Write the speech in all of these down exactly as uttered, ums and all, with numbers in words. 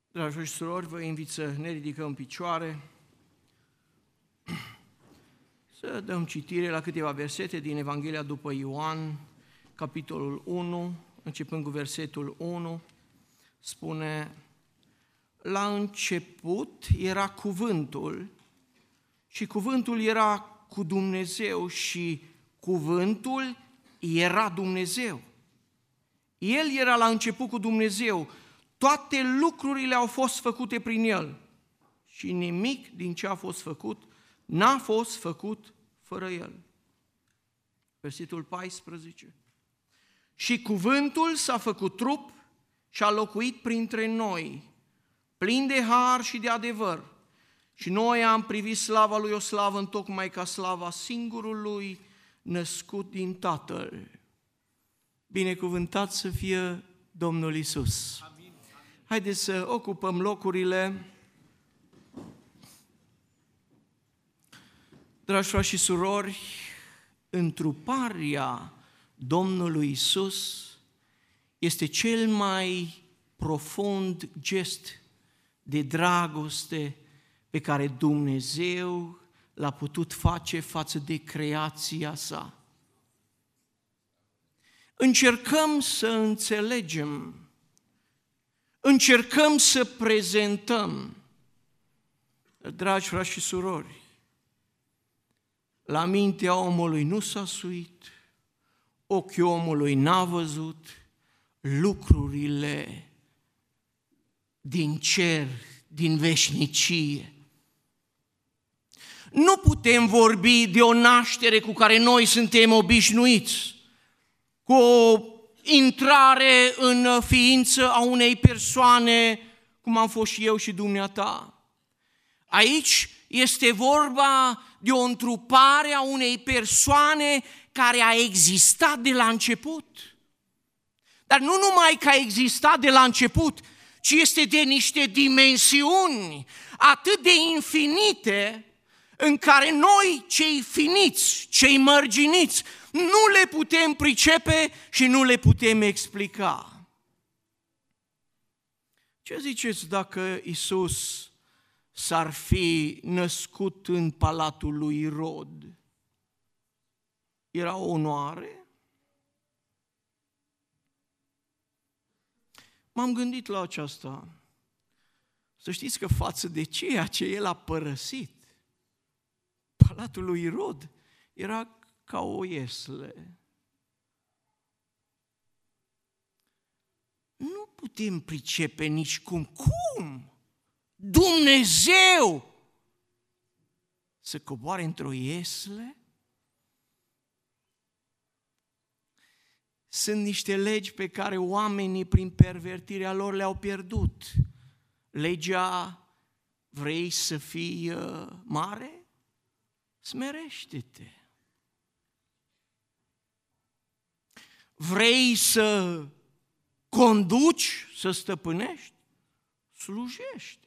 Dragi și surori, vă invit să ne ridicăm în picioare, să dăm citire la câteva versete din Evanghelia după Ioan, capitolul unu, începând cu versetul unu, spune: la început era cuvântul și cuvântul era cu Dumnezeu și cuvântul era Dumnezeu. El era la început cu Dumnezeu. Toate lucrurile au fost făcute prin El și nimic din ce a fost făcut n-a fost făcut fără El. Versetul paisprezece. Și cuvântul s-a făcut trup și a locuit printre noi, plin de har și de adevăr. Și noi am privit slava Lui, o slavă întocmai ca slava singurului născut din Tatăl. Binecuvântat să fie Domnul Iisus. Haideți să ocupăm locurile. Dragi frați și surori, întruparea Domnului Iisus este cel mai profund gest de dragoste pe care Dumnezeu l-a putut face față de creația sa. Încercăm să înțelegem, încercăm să prezentăm, dragi frați și surori, la mintea omului nu s-a suit, ochii omului n-a văzut lucrurile din cer, din veșnicie. Nu putem vorbi de o naștere cu care noi suntem obișnuiți, cu o intrare în ființă a unei persoane, cum am fost și eu și dumneata. Aici este vorba de o întrupare a unei persoane care a existat de la început. Dar nu numai că a existat de la început, ci este de niște dimensiuni atât de infinite, în care noi, cei finiți, cei mărginiți, nu le putem pricepe și nu le putem explica. Ce ziceți dacă Iisus s-ar fi născut în palatul lui Irod? Era o onoare? M-am gândit la aceasta. Să știți că față de ceea ce el a părăsit, palatul lui Irod era ca o iesle. Nu putem pricepe nicicum. Cum? Dumnezeu să coboare într-o iesle? Sunt niște legi pe care oamenii, prin pervertirea lor, le-au pierdut. Legea: vrei să fii mare? Smerește-te. Vrei să conduci, să stăpânești? Slujește.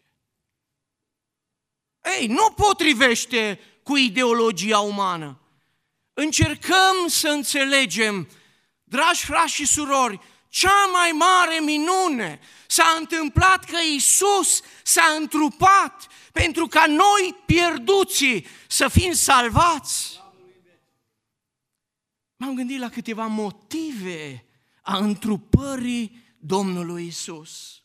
Ei, nu potrivește cu ideologia umană. Încercăm să înțelegem, dragi frați și surori, cea mai mare minune s-a întâmplat că Iisus s-a întrupat pentru ca noi, pierduții, să fim salvați. M-am gândit la câteva motive a întrupării Domnului Iisus.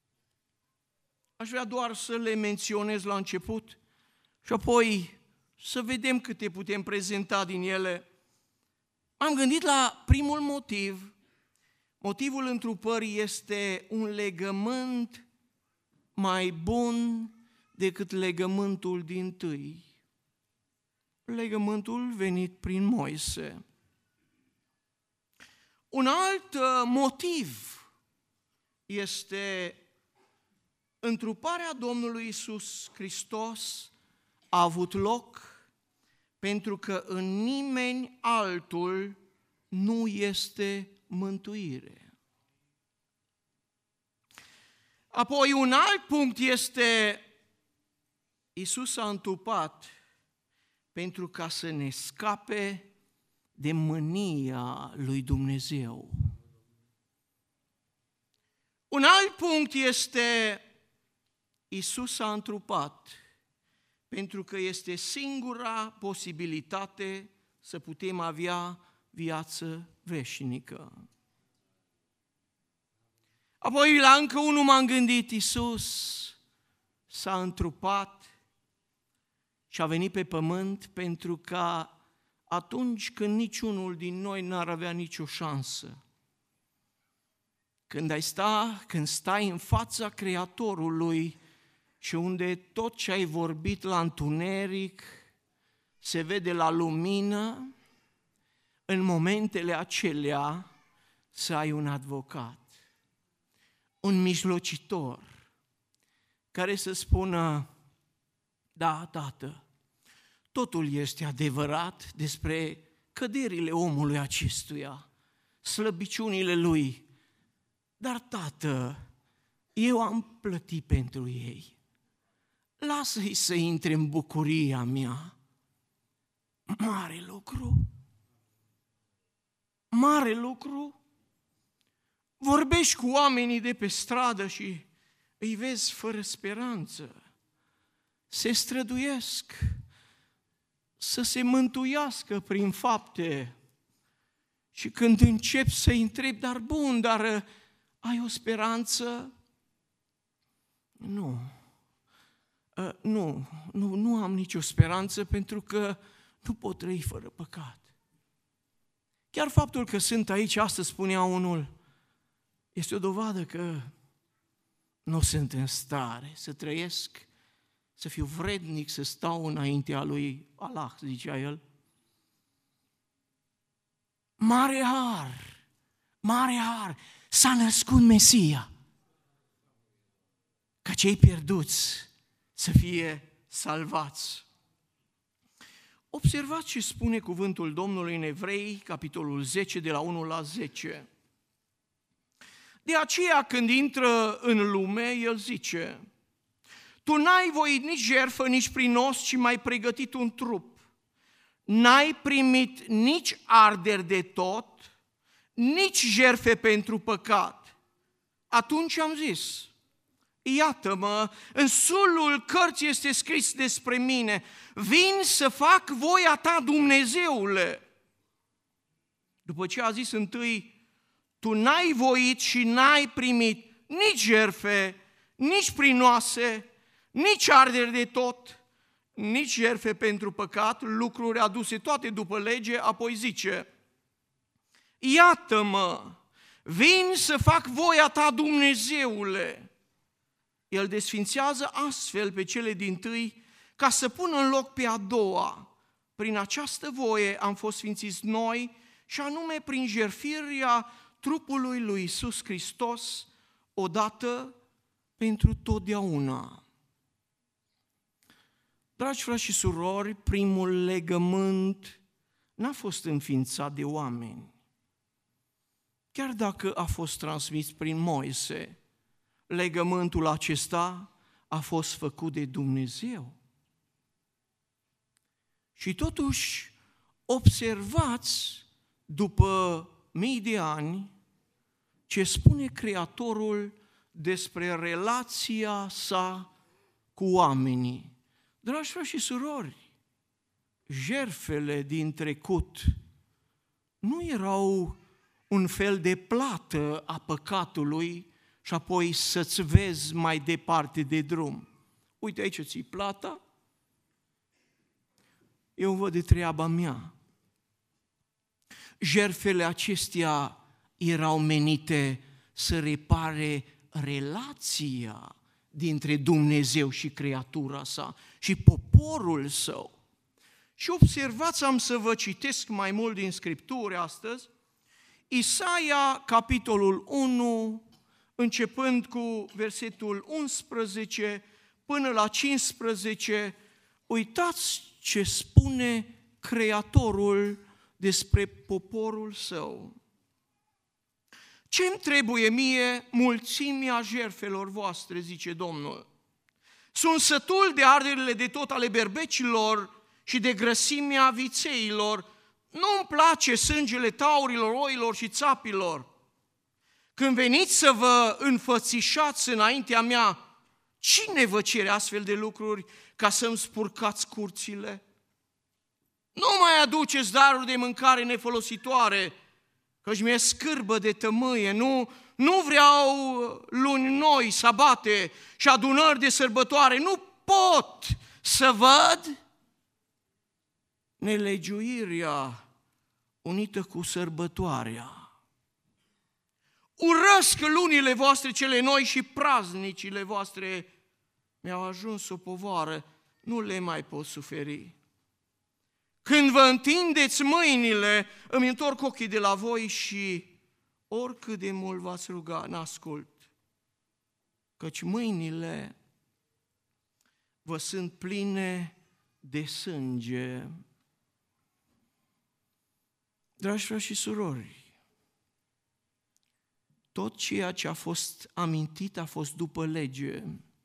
Aș vrea doar să le menționez la început și apoi să vedem câte putem prezenta din ele. M-am gândit la primul motiv. Motivul întrupării este un legământ mai bun decât legământul dintâi. Legământul venit prin Moise. Un alt motiv este întruparea Domnului Iisus Hristos a avut loc pentru că în nimeni altul nu este mântuire. Apoi un alt punct este: Iisus s-a întrupat pentru ca să ne scape de mânia lui Dumnezeu. Un alt punct este Iisus s-a întrupat pentru că este singura posibilitate să putem avea viață veșnică. Apoi la încă unul m-am gândit, Iisus s-a întrupat și a venit pe pământ pentru ca atunci când niciunul din noi n-ar avea nicio șansă, când ai sta, când stai în fața Creatorului și unde tot ce ai vorbit la întuneric se vede la lumină, în momentele acelea să ai un advocat, un mijlocitor, care să spună, da, Tată, totul este adevărat despre căderile omului acestuia, slăbiciunile lui, dar, Tată, eu am plătit pentru ei. Lasă-i să intre în bucuria mea. Mare lucru. Mare lucru. Vorbești cu oamenii de pe stradă și îi vezi fără speranță. Se străduiesc să se mântuiască prin fapte. Și când începi să-i întrebi, dar bun, dar ai o speranță? Nu. Nu, nu, nu am nicio speranță pentru că nu pot trăi fără păcat. Chiar faptul că sunt aici astăzi, spunea unul, este o dovadă că nu sunt în stare să trăiesc, să fiu vrednic, să stau înaintea lui Allah, zicea el. Mare har, mare har, s-a născut Mesia, ca cei pierduți să fie salvați. Observați ce spune cuvântul Domnului în Evrei, capitolul zece, de la unu la zece. De aceea, când intră în lume, el zice, tu n-ai voit nici jertfă, nici prinos, ci m-ai pregătit un trup. N-ai primit nici arderi de tot, nici jertfe pentru păcat. Atunci am zis, iată-mă, în sulul cărții este scris despre mine, vin să fac voia ta, Dumnezeule. După ce a zis întâi, tu n-ai voit și n-ai primit nici jertfe, nici prinoase, nici arderi de tot, nici jertfe pentru păcat, lucruri aduse toate după lege, apoi zice, iată-mă, vin să fac voia ta, Dumnezeule. El desfințează astfel pe cele dintâi ca să pună în loc pe a doua. Prin această voie am fost sfințiți noi și anume prin jertfirea trupului lui Iisus Hristos odată pentru totdeauna. Dragi frați și surori, primul legământ n-a fost înființat de oameni. Chiar dacă a fost transmis prin Moise, legământul acesta a fost făcut de Dumnezeu. Și totuși, observați după mii de ani ce spune Creatorul despre relația sa cu oamenii. Dragi frați și surori, jertfele din trecut nu erau un fel de plată a păcatului și apoi să-ți vezi mai departe de drum. Uite, aici ți-i plata, eu văd de treaba mea. Jertfele acestea erau menite să repare relația dintre Dumnezeu și creatura sa și poporul său. Și observați, am să vă citesc mai mult din Scripturi astăzi, Isaia, capitolul unu, începând cu versetul unsprezece până la cincisprezece, uitați ce spune Creatorul despre poporul său. Ce-mi trebuie mie mulțimea jertfelor voastre, zice Domnul? Sunt sătul de arderile de tot ale berbecilor și de grăsimea vițeilor. Nu-mi place sângele taurilor, oilor și țapilor. Când veniți să vă înfățișați înaintea mea, Cine vă cere astfel de lucruri ca să-mi spurcați curțile? Nu mai aduceți daruri de mâncare nefolositoare, căci mi-e scârbă de tămâie. Nu, nu vreau luni noi, sabate și adunări de sărbătoare. Nu pot să văd nelegiuirea unită cu sărbătoarea. Urăsc lunile voastre cele noi și praznicile voastre mi-au ajuns o povară, nu le mai pot suferi. Când vă întindeți mâinile, îmi întorc ochii de la voi și oricât de mult v-ați ruga, n-ascult, căci mâinile vă sunt pline de sânge. Dragi frați și surori, tot ceea ce a fost amintit a fost după lege.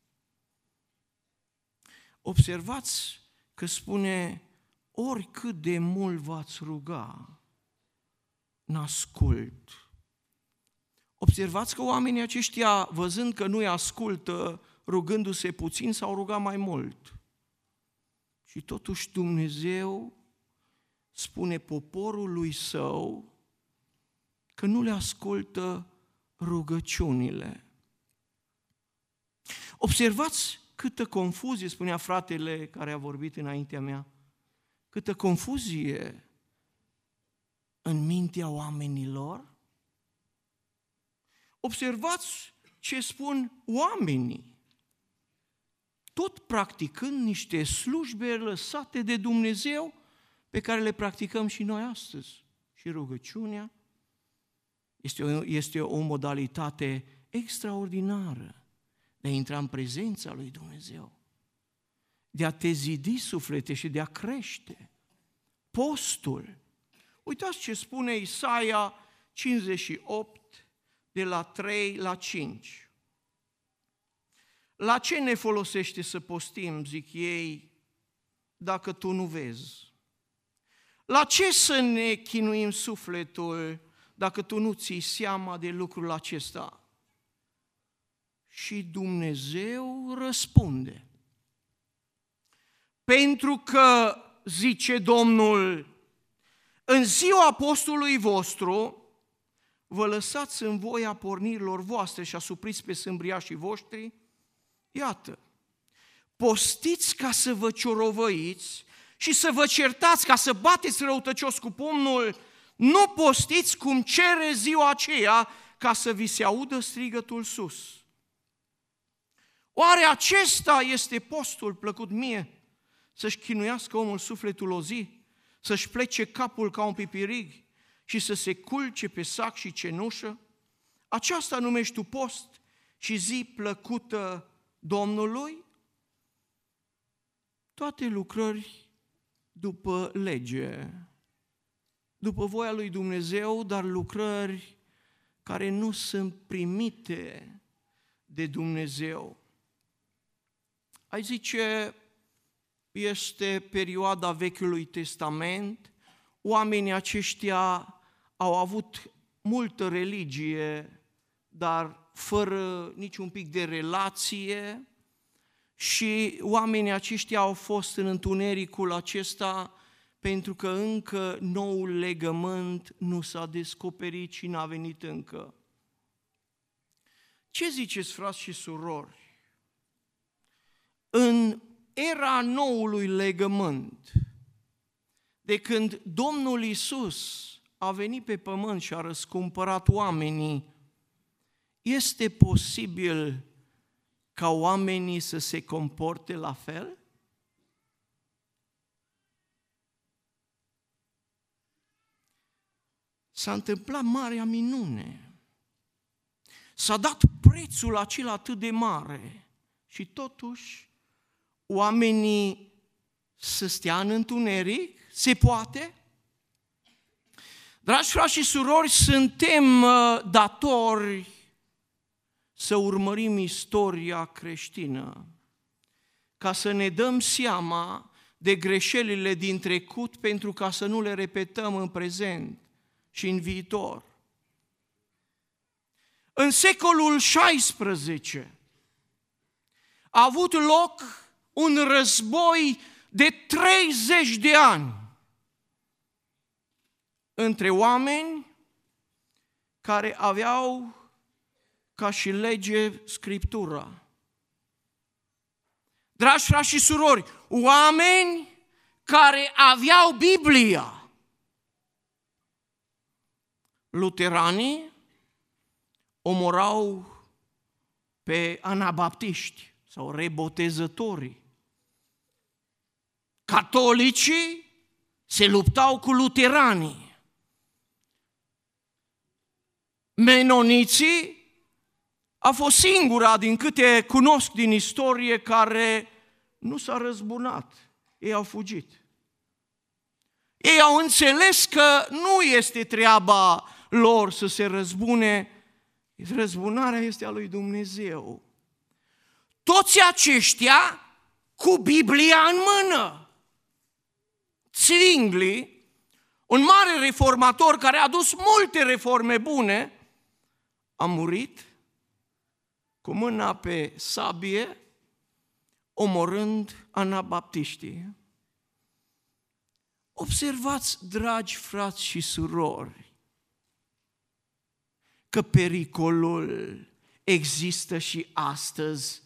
Observați că spune, oricât de mult v-ați ruga, n-ascult. Observați că oamenii aceștia, văzând că nu-i ascultă, rugându-se puțin, s-au rugat mai mult. Și totuși Dumnezeu spune poporului său că nu le ascultă rugăciunile. Observați câtă confuzie, spunea fratele care a vorbit înaintea mea, câtă confuzie în mintea oamenilor. Observați ce spun oamenii, tot practicând niște slujbe lăsate de Dumnezeu pe care le practicăm și noi astăzi. Și rugăciunea este o, este o modalitate extraordinară de a intra în prezența lui Dumnezeu, de a te zidi suflete și de a crește. Postul. Uitați ce spune Isaia cincizeci și opt, de la trei la cinci. La ce ne folosește să postim, zic ei, dacă tu nu vezi? La ce să ne chinuim sufletul dacă tu nu ții seama de lucrul acesta? Și Dumnezeu răspunde. Pentru că, zice Domnul, în ziua postului vostru, vă lăsați în voia pornirilor voastre și asupriți pe sâmbriașii voștri, iată, postiți ca să vă ciorovăiți și să vă certați, ca să bateți răutăcios cu pumnul, nu postiți cum cere ziua aceea, ca să vi se audă strigătul sus. Oare acesta este postul plăcut mie? Să-și chinuiască omul sufletul o zi, să-și plece capul ca un pipirig și să se culce pe sac și cenușă? Aceasta numești tu post și zi plăcută Domnului? Toate lucrări după lege, după voia lui Dumnezeu, dar lucrări care nu sunt primite de Dumnezeu. Ai zice, este perioada Vechiului Testament, oamenii aceștia au avut multă religie, dar fără niciun pic de relație, și oamenii aceștia au fost în întunericul acesta pentru că încă noul legământ nu s-a descoperit și n-a venit încă. Ce ziceți, frați și surori? În era noului legământ, de când Domnul Iisus a venit pe pământ și a răscumpărat oamenii, este posibil ca oamenii să se comporte la fel? S-a întâmplat marea minune. S-a dat prețul acela atât de mare și totuși oamenii să stea în întuneric? Se poate? Dragi frați și surori, suntem datori să urmărim istoria creștină, ca să ne dăm seama de greșelile din trecut, pentru ca să nu le repetăm în prezent și în viitor. În secolul șaisprezece, a avut loc un război de treizeci de ani între oameni care aveau ca și lege Scriptura. Dragi frați și surori, oameni care aveau Biblia. Luteranii omorau pe anabaptiști sau rebotezătorii. Catolicii se luptau cu luteranii. Menoniții a fost singura, din câte cunosc din istorie, care nu s-a răzbunat. Ei au fugit. Ei au înțeles că nu este treaba lor să se răzbune, răzbunarea este a lui Dumnezeu. Toți aceștia cu Biblia în mână. Zwingli, un mare reformator care a adus multe reforme bune, a murit cu mâna pe sabie, omorând anabaptiștii. Observați, dragi frați și surori, că pericolul există și astăzi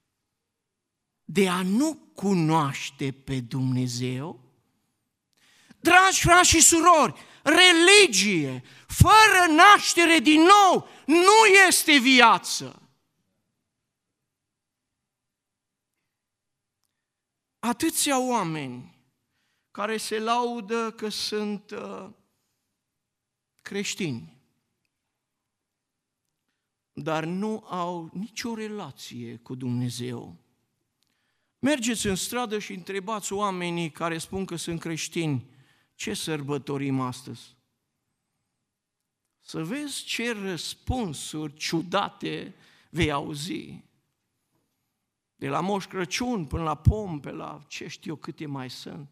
de a nu cunoaște pe Dumnezeu. Dragi frați și surori, religie fără naștere din nou nu este viață. Atâția oameni care se laudă că sunt uh, creștini, dar nu au nicio relație cu Dumnezeu. Mergeți în stradă și întrebați oamenii care spun că sunt creștini, ce sărbătorim astăzi? Să vezi ce răspunsuri ciudate vei auzi. De la Moș Crăciun până la pompe, la ce știu eu câte mai sunt.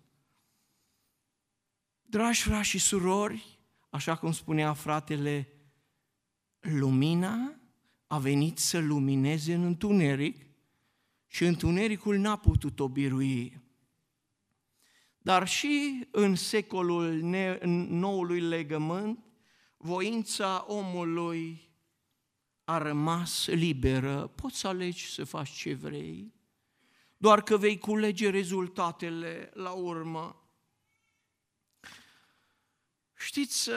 Dragi frați și surori, așa cum spunea fratele, lumina a venit să lumineze în întuneric și întunericul n-a putut-o birui. Dar și în secolul noului legământ, voința omului a rămas liberă. Poți să alegi să faci ce vrei, doar că vei culege rezultatele la urmă. Știți,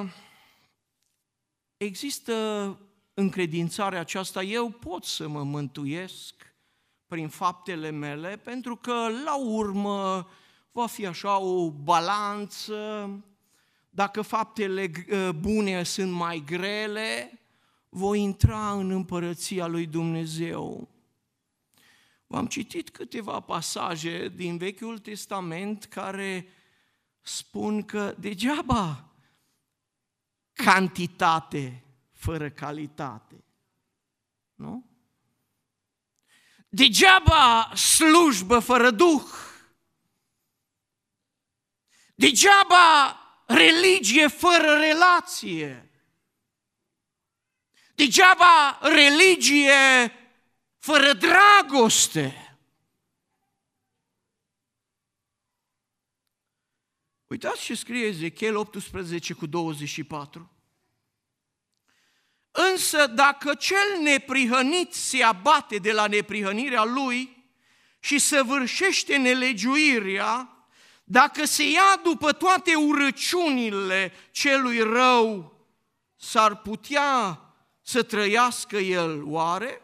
există încredințarea aceasta, eu pot să mă mântuiesc prin faptele mele, pentru că la urmă va fi așa o balanță, dacă faptele bune sunt mai grele, voi intra în împărăția lui Dumnezeu. V-am citit câteva pasaje din Vechiul Testament care spun că degeaba cantitate fără calitate, nu? Degeaba slujbă fără Duh, degeaba religie fără relație, degeaba religie fără dragoste. Uitați ce scrie Ezechiel optsprezece cu douăzeci și patru. Însă dacă cel neprihănit se abate de la neprihănirea lui și săvârșește nelegiuirea, dacă se ia după toate urăciunile celui rău, s-ar putea să trăiască el oare?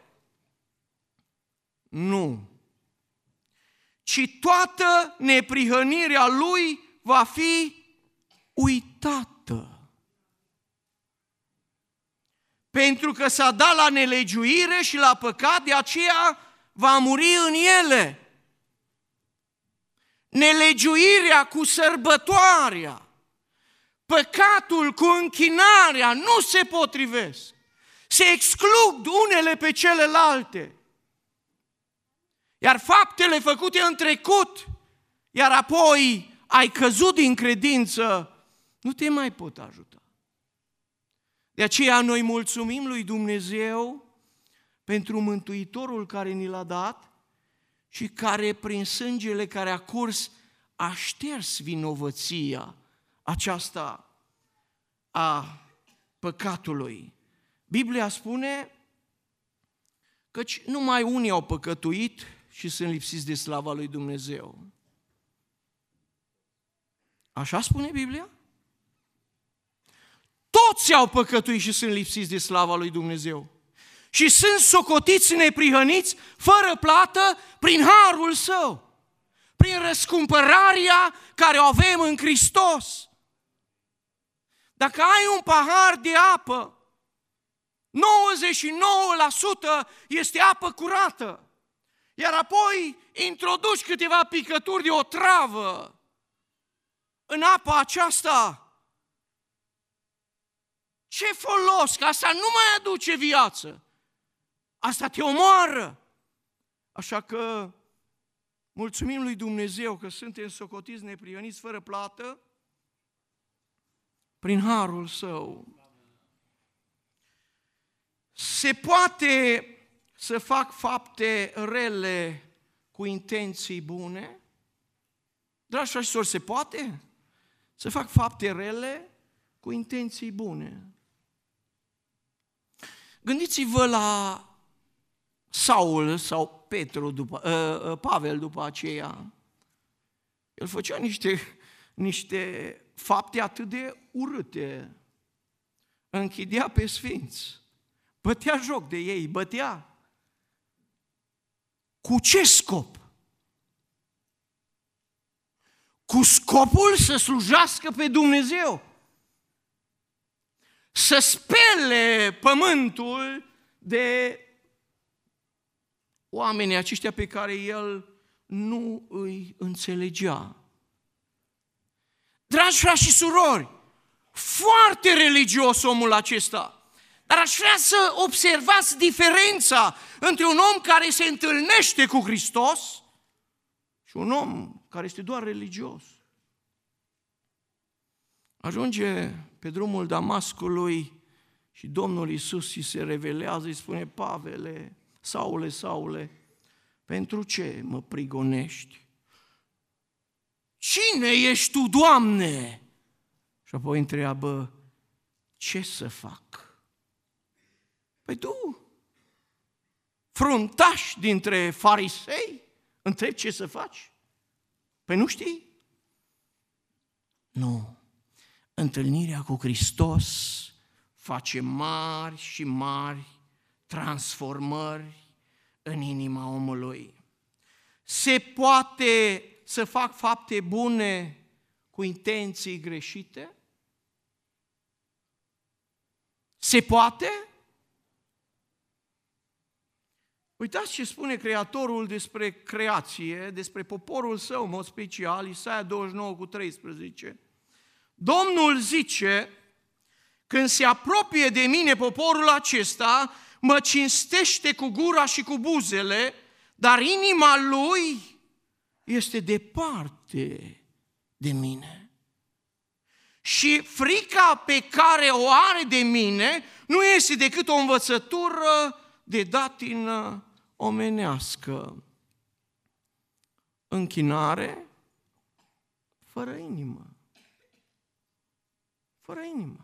Nu. Ci toată neprihănirea lui va fi uitată. Pentru că s-a dat la nelegiuire și la păcat, de aceea va muri în ele. Nelegiuirea cu sărbătoarea, păcatul cu închinarea nu se potrivesc. Se exclud unele pe celelalte. Iar faptele făcute în trecut, iar apoi ai căzut din credință, nu te mai pot ajuta. De aceea noi mulțumim lui Dumnezeu pentru Mântuitorul care ni l-a dat și care prin sângele care a curs a șters vinovăția aceasta a păcatului. Biblia spune căci numai unii au păcătuit și sunt lipsiți de slava lui Dumnezeu. Așa spune Biblia? Toți au păcătuit și sunt lipsiți de slava lui Dumnezeu. Și sunt socotiți neprihăniți, fără plată, prin harul Său, prin răscumpărarea care o avem în Hristos. Dacă ai un pahar de apă, nouăzeci și nouă la sută este apă curată, iar apoi introduci câteva picături de otravă în apa aceasta, ce folos? Că asta nu mai aduce viață. Asta te omoară. Așa că mulțumim lui Dumnezeu că suntem socotiți neprihăniți fără plată prin harul Său. Se poate să fac fapte rele cu intenții bune? Dragi frați și surori, se poate să fac fapte rele cu intenții bune? Gândiți-vă la Saul sau Petru, după, uh, Pavel după aceea. El făcea niște, niște fapte atât de urâte. Închidea pe sfinți, bătea joc de ei, bătea. Cu ce scop? Cu scopul să slujească pe Dumnezeu, să spele pământul de oamenii aceștia pe care el nu îi înțelegea. Dragi frați și surori, foarte religios omul acesta, dar aș vrea să observați diferența între un om care se întâlnește cu Hristos și un om care este doar religios. Ajunge pe drumul Damascului și Domnul Iisus îi se revelează, îi spune: Pavele, Saule, Saule, pentru ce mă prigonești? Cine ești tu, Doamne? Și apoi întreabă: ce să fac? Păi tu, fruntaș dintre farisei, întrebi ce să faci? Păi nu știi? Nu. Întâlnirea cu Hristos face mari și mari transformări în inima omului. Se poate să fac fapte bune cu intenții greșite? Se poate? Uitați ce spune Creatorul despre creație, despre poporul Său, în mod special, Isaia douăzeci și nouă cu treisprezece. Domnul zice: când se apropie de mine poporul acesta, mă cinstește cu gura și cu buzele, dar inima lui este departe de mine. Și frica pe care o are de mine nu este decât o învățătură de datină omenească. Închinare fără inimă. Fără inimă.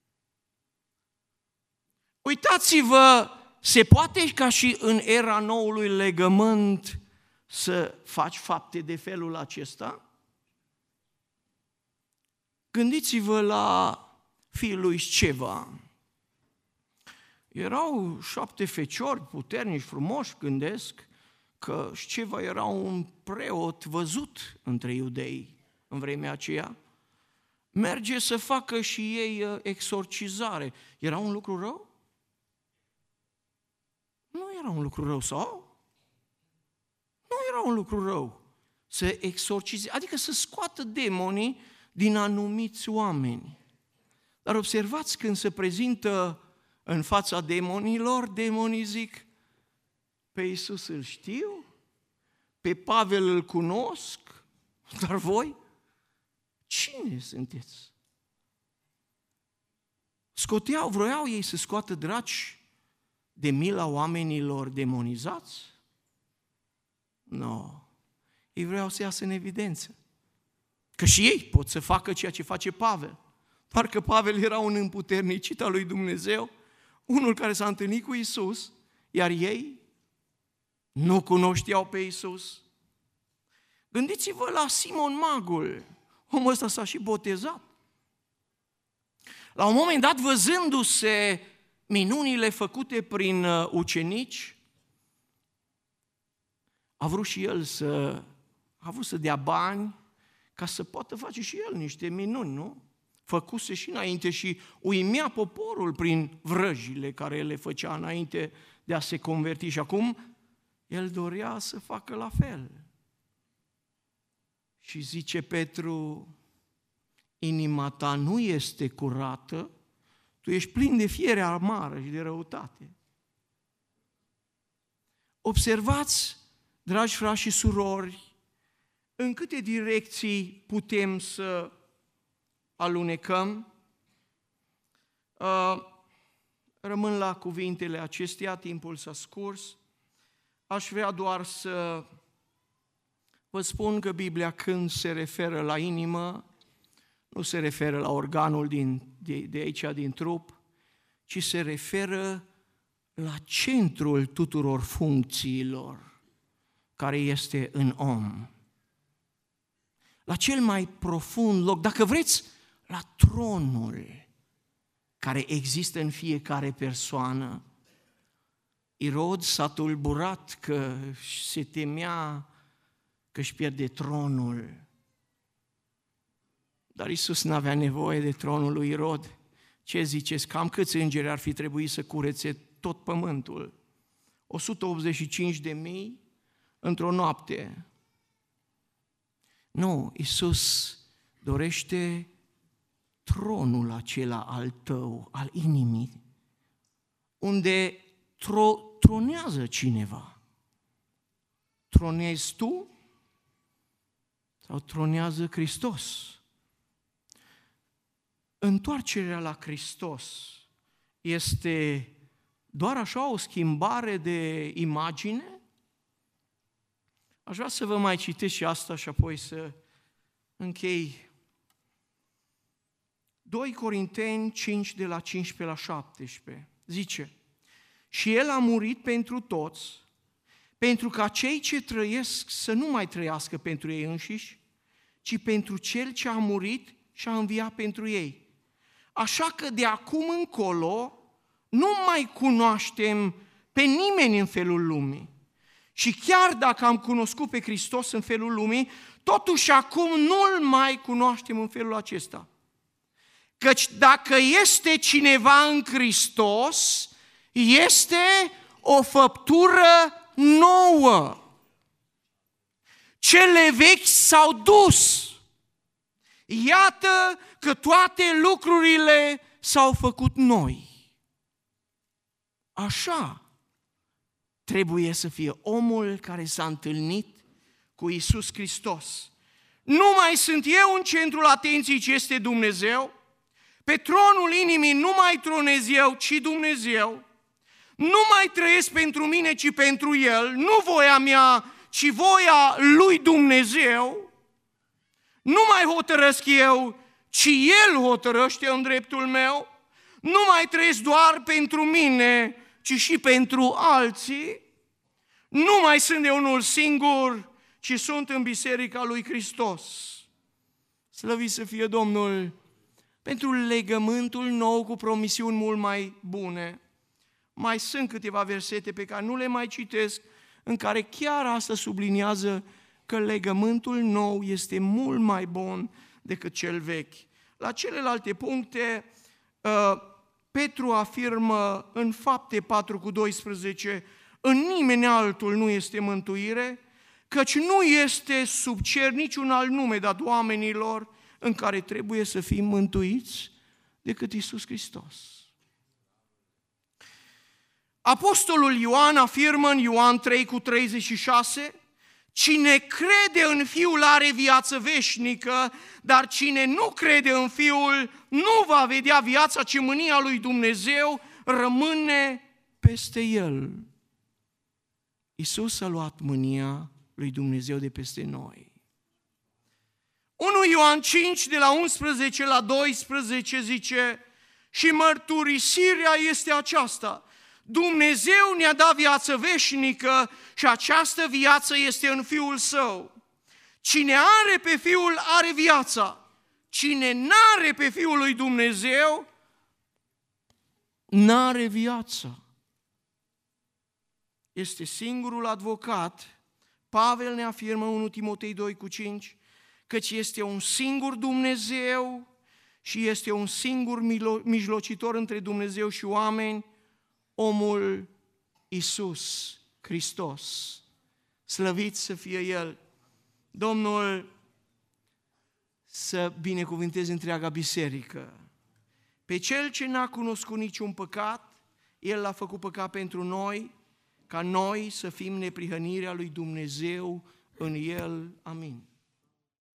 Uitați-vă, se poate ca și în era noului legământ să faci fapte de felul acesta? Gândiți-vă la fiul lui Sceva. Erau șapte feciori puternici, frumoși, gândesc că Sceva era un preot văzut între iudei în vremea aceea. Merge să facă și ei exorcizare. Era un lucru rău? Nu era un lucru rău, sau? Nu era un lucru rău să exorcizeze, adică să scoată demonii din anumiți oameni. Dar observați, când se prezintă în fața demonilor, demonii zic: pe Iisus îl știu, pe Pavel îl cunosc, dar voi cine sunteți? Scoteau, vroiau ei să scoată draci de mila oamenilor demonizați? Nu. No. Ei vreau să iasă în evidență. Că și ei pot să facă ceea ce face Pavel. Parcă Pavel era un împuternicit al lui Dumnezeu, unul care s-a întâlnit cu Iisus, iar ei nu cunoșteau pe Iisus. Gândiți-vă la Simon Magul. Omul ăsta s-a și botezat. La un moment dat, văzându-se minunile făcute prin ucenici, a vrut și el să, a vrut să dea bani ca să poată face și el niște minuni, nu? Făcuse și înainte și uimea poporul prin vrăjile care le făcea înainte de a se converti. Și acum el dorea să facă la fel. Și zice Petru, inima ta nu este curată, tu ești plin de fiere amară și de răutate. Observați, dragi frați și surori, în câte direcții putem să alunecăm. Rămân la cuvintele acestea, timpul s-a scurs. Aș vrea doar să vă spun că Biblia, când se referă la inimă, nu se referă la organul din, de, de aici, din trup, ci se referă la centrul tuturor funcțiilor care este în om. La cel mai profund loc, dacă vreți, la tronul care există în fiecare persoană. Irod s-a tulburat că se temea că își pierde tronul. Dar Iisus n-avea nevoie de tronul lui Irod. Ce ziceți? Cam câți îngeri ar fi trebuit să curețe tot pământul? o sută optzeci și cinci de mii într-o noapte. Nu, Iisus dorește tronul acela al tău, al inimii, unde tro- tronează cineva. Tronezi tu sau tronează Hristos? Întoarcerea la Hristos este doar așa o schimbare de imagine? Aș vrea să vă mai citesc și asta și apoi să închei. doi Corinteni cinci, de la cincisprezece la șaptesprezece, zice: și El a murit pentru toți, pentru ca cei ce trăiesc să nu mai trăiască pentru ei înșiși, ci pentru Cel ce a murit și a înviat pentru ei. Așa că de acum încolo nu mai cunoaștem pe nimeni în felul lumii. Și chiar dacă am cunoscut pe Hristos în felul lumii, totuși acum nu-L mai cunoaștem în felul acesta. Căci dacă este cineva în Hristos, este o făptură nouă. Cele vechi s-au dus. Iată că toate lucrurile s-au făcut noi. Așa trebuie să fie omul care s-a întâlnit cu Iisus Hristos. Nu mai sunt eu în centrul atenției, ci este Dumnezeu. Pe tronul inimii nu mai tronez eu, ci Dumnezeu. Nu mai trăiesc pentru mine, ci pentru El. Nu voia mea, ci voia lui Dumnezeu. Nu mai hotărăsc eu, ci El hotărăște în dreptul meu. Nu mai trăiesc doar pentru mine, ci și pentru alții. Nu mai sunt eu unul singur, ci sunt în biserica lui Hristos. Slăvit să fie Domnul pentru legământul nou cu promisiuni mult mai bune. Mai sunt câteva versete pe care nu le mai citesc, în care chiar asta subliniază că legământul nou este mult mai bun decât cel vechi. La celelalte puncte, Petru afirmă în Fapte patru cu doisprezece, în nimeni altul nu este mântuire, căci nu este sub cer niciun alt nume dat oamenilor în care trebuie să fim mântuiți decât Iisus Hristos. Apostolul Ioan afirmă în Ioan trei cu treizeci și șase, cine crede în Fiul are viață veșnică, dar cine nu crede în Fiul nu va vedea viața, ci mânia lui Dumnezeu rămâne peste el. Iisus a luat mânia lui Dumnezeu de peste noi. unu Ioan cinci, de la unsprezece la doisprezece, zice: și mărturisirea este aceasta: Dumnezeu ne-a dat viață veșnică și această viață este în Fiul Său. Cine are pe Fiul are viața. Cine n-are pe Fiul lui Dumnezeu, n-are viața. Este singurul advocat. Pavel ne afirmă în unu Timotei doi cu cinci, căci este un singur Dumnezeu și este un singur mijlocitor între Dumnezeu și oameni, omul Iisus Hristos. Slăvit să fie El! Domnul să binecuvânteze întreaga biserică. Pe cel ce n-a cunoscut niciun păcat, El l-a făcut păcat pentru noi, ca noi să fim neprihănirea lui Dumnezeu în El. Amin.